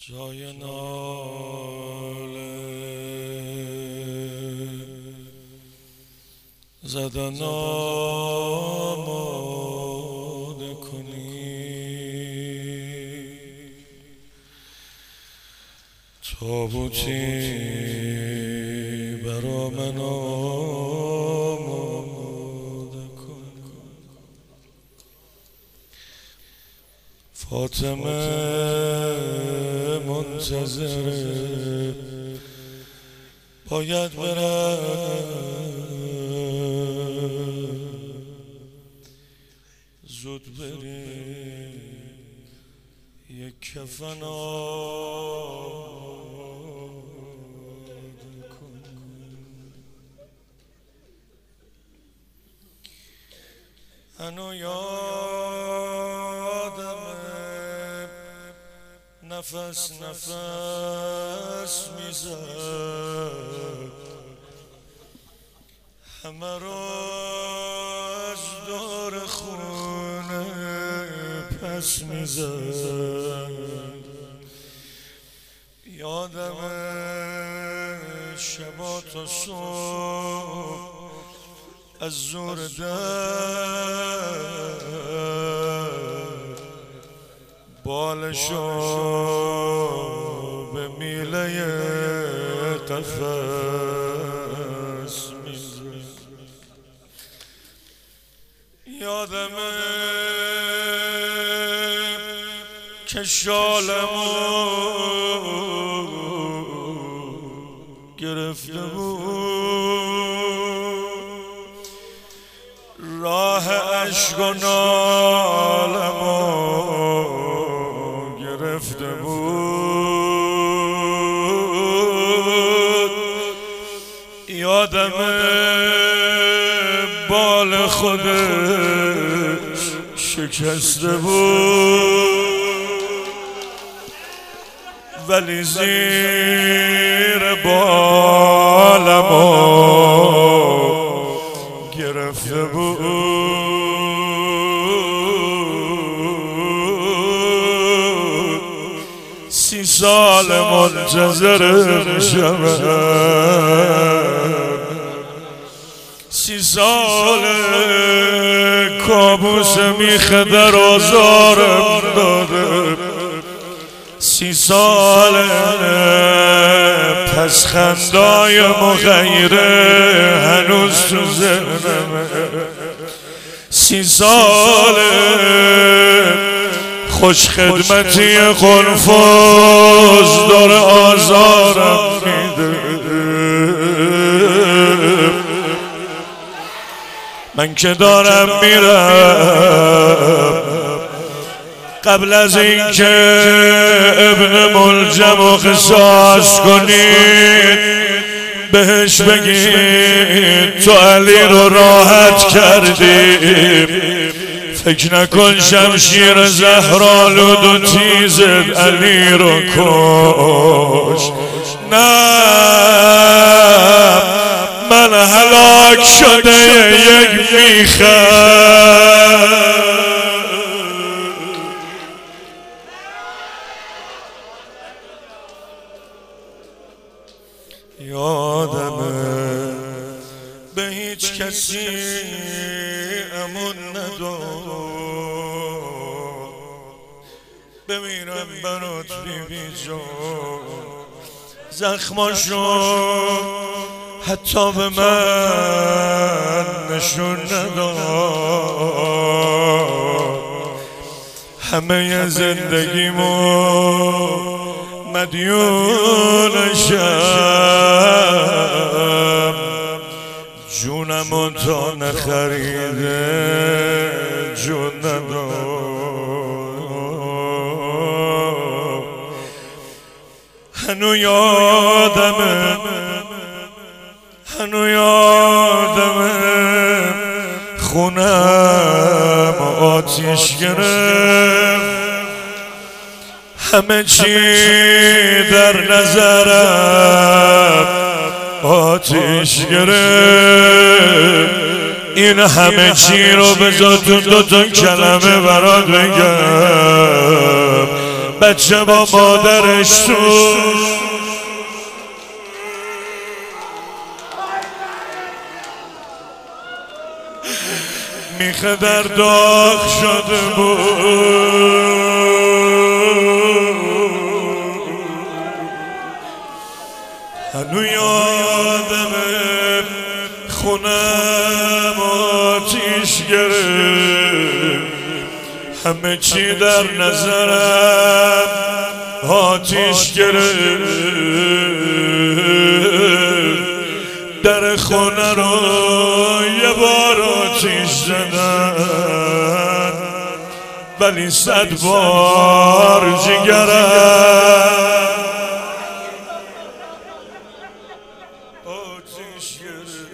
جای ناله زدن آماده کنی، تابوتی برا من آماده کنی. فاطمه منتظره، باید بره، زود بری یک کفن آماده کن. هنو یادمه نفس نفس میزد، همه رو از دور خونه پس میزد. یادمه شبا تا صبح از زور در بالشو به میله قفس میزد. یادمه که شالمو گرفته بود، راه عشق و نالمو گرفته بود. یادمه بال خودش شکسته بود، ولی زیر بالمو گرفته بود. 30 سال منتظر شدم، 30 سال کابوس میخه در آزارم داده، 30 سال پس خندای مغیره هنوز تو ذهنمه، 30 سال خوش خدمتی قنفذ داره آزارم میده. من که دارم میرم، قبل از اینکه ابن ملجم و قصاص کنید بهش بگید تو علی رو راحت کردی، فکر نکن شمشیر زهرالود و تیزت علی رو کش. نه، من هلاک شده یک میخم، یادمه به هیچ کسی امون نداد، بمیرم برات بیبی جان، زخماشو حتی به من نشون نداد. همه زندگیمو مدیونشم، جونمو تا نخریده جون نداد. هنو یادمه خونم آتیش گرفت، همه چی در نظرم آتیش گرفت. این همه چی رو بذار تو 2 کلمه برات بگم. بچه با مادرش تو میخه در داغ شده بود. هنو یادمه خونم آتیش گرفت، همه چی در نظرم آتیش گرفت. در خونه رو یه بار آتیش زدن، ولی 100 بار جگرم آتیش گرفت.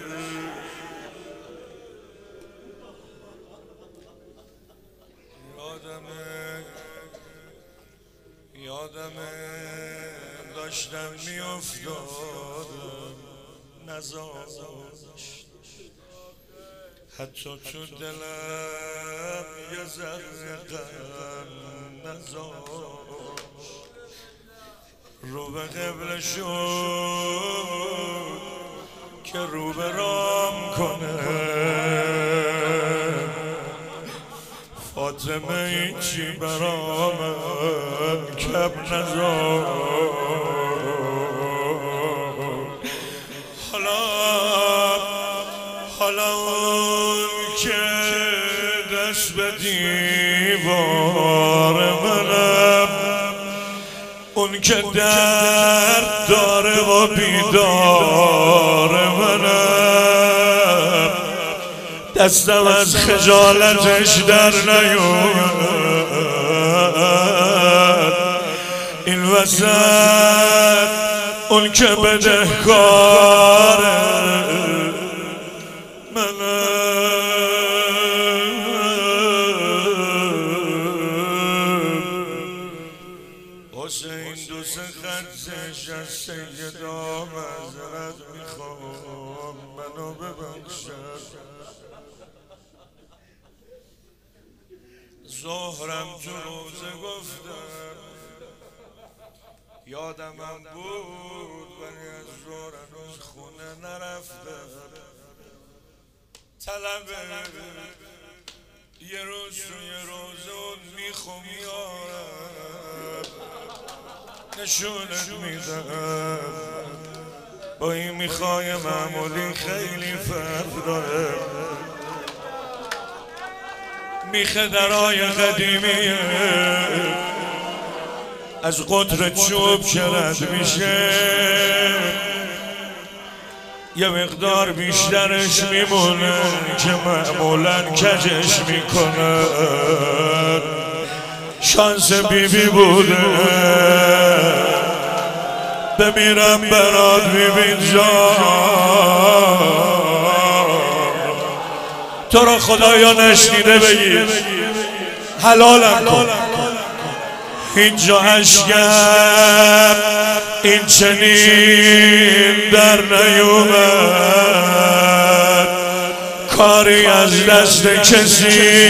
یادمه داشتم میافتادم نذاشت، حتی تو دلم یه ذره غم نذاشت. رو به قبله شد که رو به رام کنه، فاطمه ایچی برامن کم نذاشت. حالا اون که دست به دیوار منم، اون که درد داره و بیدار منم، دستم از خجالتش در نیومد. این وسط اون که بدهکاره حسین 2 خطش از سیدا معذرت میخوام، منو ببخشد. زهرم تو روزه گفتم، یادمم بود ولی از زهر هنوز خونه نرفته. طلب یه روز تو یه روزه اون میخوام یارم، نشونت میدم. با این میخوای معمولی خیلی فرق داره. میخه درای قدیمیه از قطر چوب شرد میشه، یه مقدار بیشترش میمونه که معمولاً کجش میکنه. شانس بیبی بوده بمیرم برات بیبی جان. تو رو خدایا نشنیده بگیر حلالم کن. اینجا اشکم این چنین در نیومد، کاری از دست کسی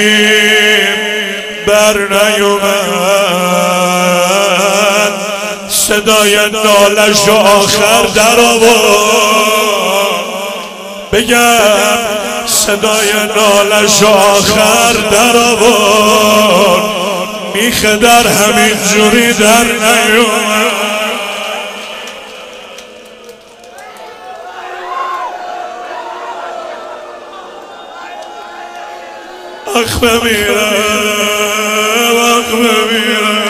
بر نیومد. صدای نالش آخر در آورد، بگم صدای نالش آخر در آورد. میخه در همین جوری در نیومد. آخ بمیرم، آخ بمیرم.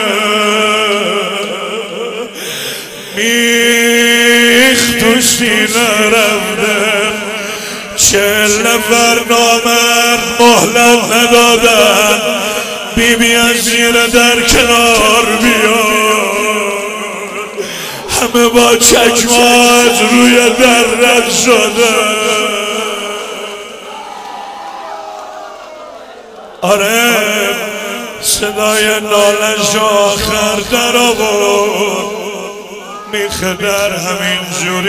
میخ تو سینه رفته، 40 نفر نامرد مهلت ندادن بیبی از زیر در کنار بیاد. همه با چکمات روی در رد شده. آره صدای نالش آخر در آورد. میخه در همین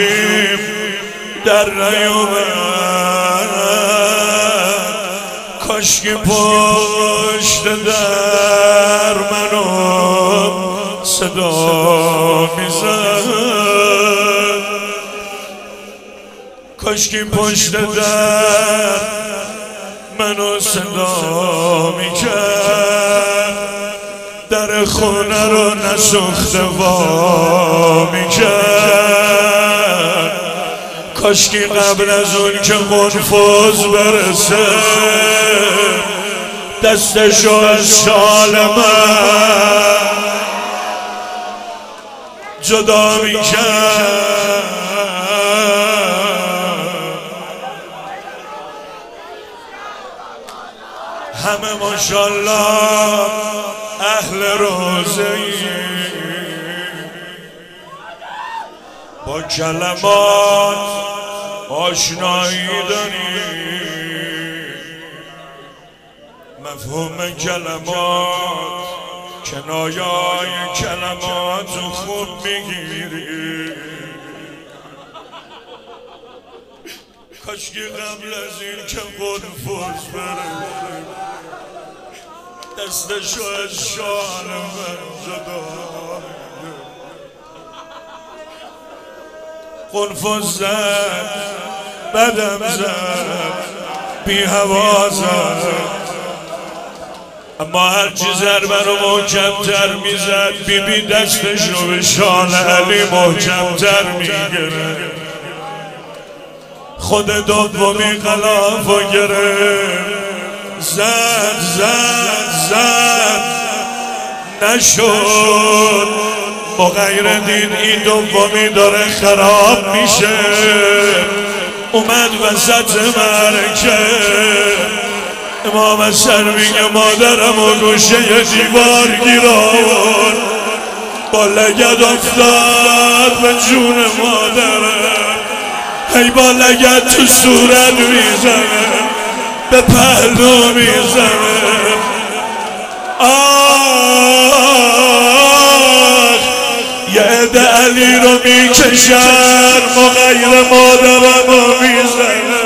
جوری در نیومد. کاشکی پشت در منو صدا میزد، کاشکی پشت در منو صدا میکرد، در خونه رو نسوخته وا میکرد. کاشکی قبل از اون که قنفذ برسه دستشو از شال من جدا میکرد. همه ماشالله اهل روزه‌ای با کلمات آشنایی داری، مفهوم کلمات کنایای کلمات خوب میگیری. کاشکی قبل از این که قنفذ بره دستشو از شال من جدا، قنفذ زد بدم زد بی هوا زد، اما هرچی ضربه رو محکم‌تر میزد بیبی دستش رو به شال علی محکم‌تر میگرد. خود دومی غلاف رو گرفت، زد زد زد نشد. مغیر دید این دومی داره خراب میشه، اومد وسط مرکه. امام اثر میگه مادرم و گوشه دیوار گیر آورد، با لگد افتاد به جون مادرم. هی با لگد تو صورت میزنه، به پهلو میزنه. یه عده علی رو میکشن، مغیر مادرم رو میزنه.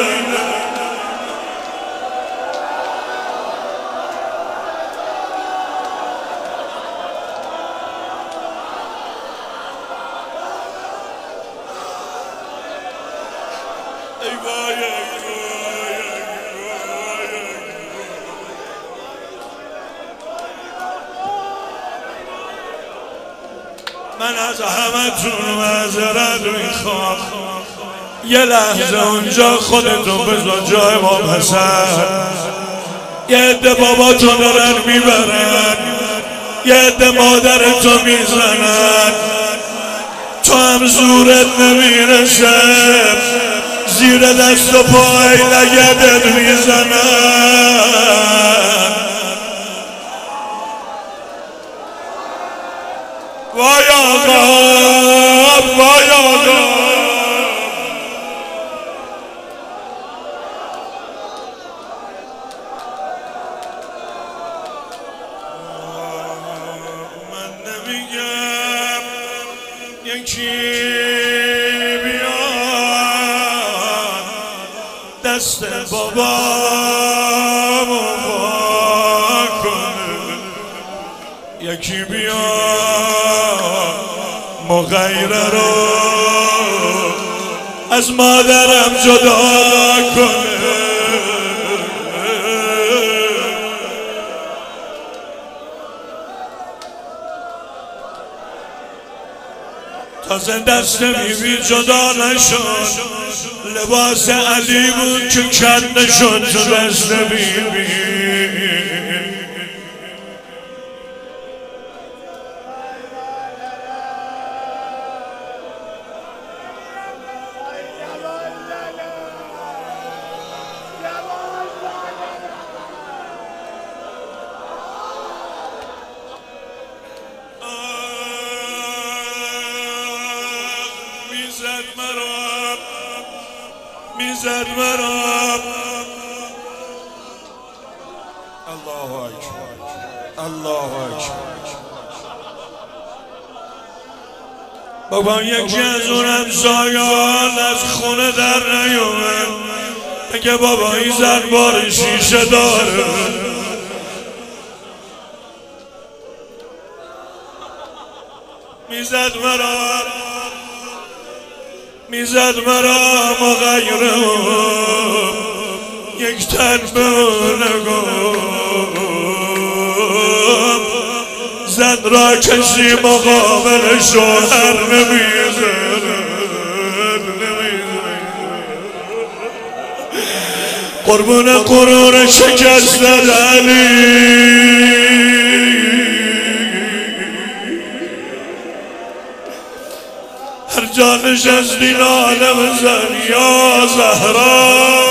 من از همتون معذرت میخوام، یه لحظه اونجا خودتون بذار جای ما پسر. یه عده باباتو دارن میبرن، یه عده مادرتو میزنن، تو هم زورت نمیرسه، زیر دست و پای لگدت میزنن. وای آقا وای آقا، من نمیگم یکی بیان دست بابامو وا کنه، یکی بیان مغیره رو از مادرم جدا کنه. تازه دست بیبی جدا نشد، لباس علی بود که کند نشد تو دست بیبی. میزد مرا. الله اکبر الله اکبر. بابا یکی از اون همسایان از خونه در نیومد، مگه بابا این زن بار شیشه داره؟ میزد مرا مغیرم یک تن به نگم زن را کسی مقابل شوهر نمیزد قربون قرون شکست علی هر جا نشستی ناله بزن یا زهرا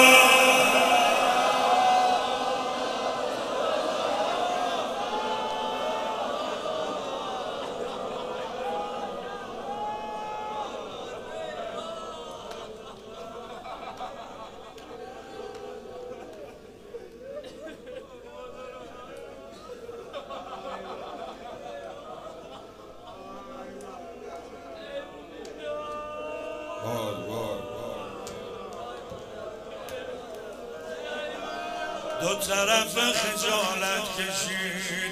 دو طرف خجالت کشید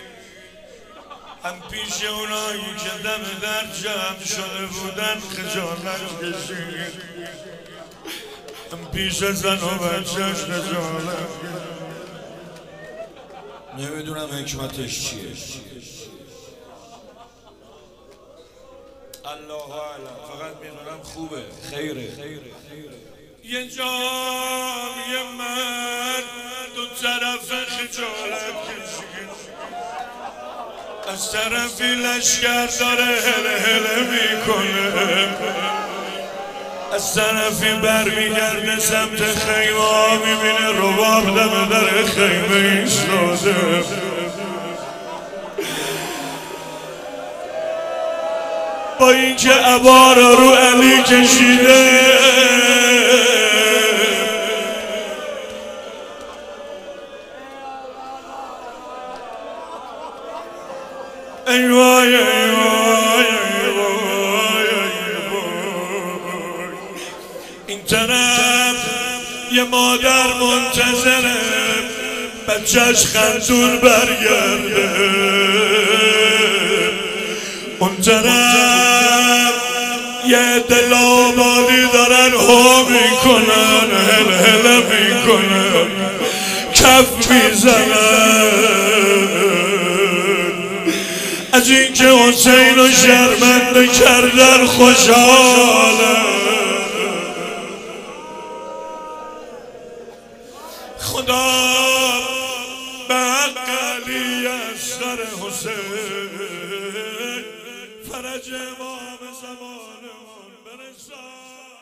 هم پیش اونایی که دم در جمع شده بودن خجالت کشید هم پیش زن و بچهش خجالت کشید نمیدونم حکمتش چیه الله اعلم فقط میدونم خوبه خیره یه جامی من دو طرف خجالت کشید از طرفی لشکر داره هله هله میکنه از طرفی برمیگرده سمت خیمه میبینه رباب دم در خیمه ایستاده با اینکه عبا را رو علی کشیده ای وای ای وای ای وای ای وای این طرف یه مادر منتظره بچهش خندون برگرده اون طرف یه دل آبادی دارن ها میکنن هل هل میکنن کف میزنن از اینکه حسین رو شرمنده کردن خوشحاله خدا به حق علی اصغر حسین فرج امام زمانمون برسان